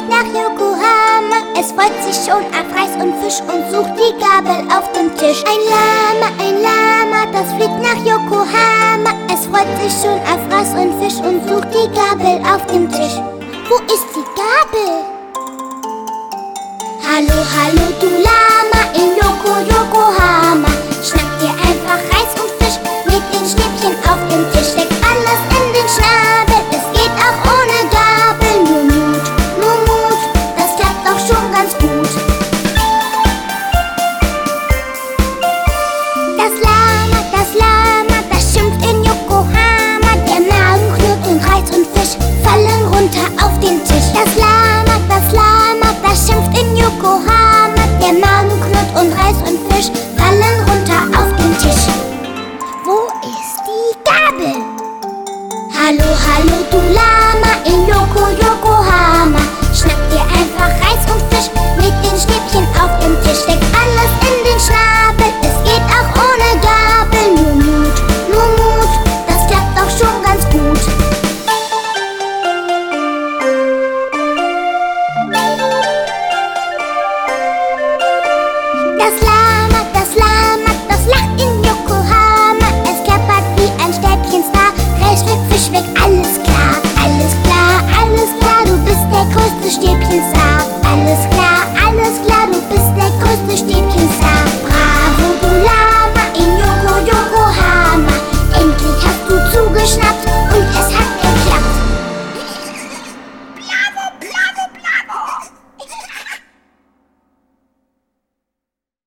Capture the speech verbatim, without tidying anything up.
nach Yokohama. Es freut sich schon auf Reis und Fisch und sucht die Gabel auf dem Tisch. Ein Lama, ein Lama, das fliegt nach Yokohama. Es freut sich schon auf Reis und Fisch und sucht die Gabel auf dem Tisch. Wo ist die Gabel? Hallo, hallo, du Lama in Yoko, Yokohama. Schnapp dir einfach Reis und Fisch mit den Schnippchen auf dem Tisch. Steck alles in den Schnabel, es geht auch ohne Gabel. Nur Mut, nur Mut, das klappt doch schon ganz gut. Das Lama, das Lama, das schimpft in Yokohama. Der Magen knurrt und Reis und Fisch fallen runter auf den Tisch. Das Lama, das Lama, das schimpft in Yokohama. Der Magen knurrt und Reis und Fisch fallen runter auf den Tisch. Wo ist die Gabel? Hallo, hallo, du Lama in Yoko, Yokohama. Schnapp dir einfach Reis und Fisch mit den Schnippchen auf dem Tisch. Steck alle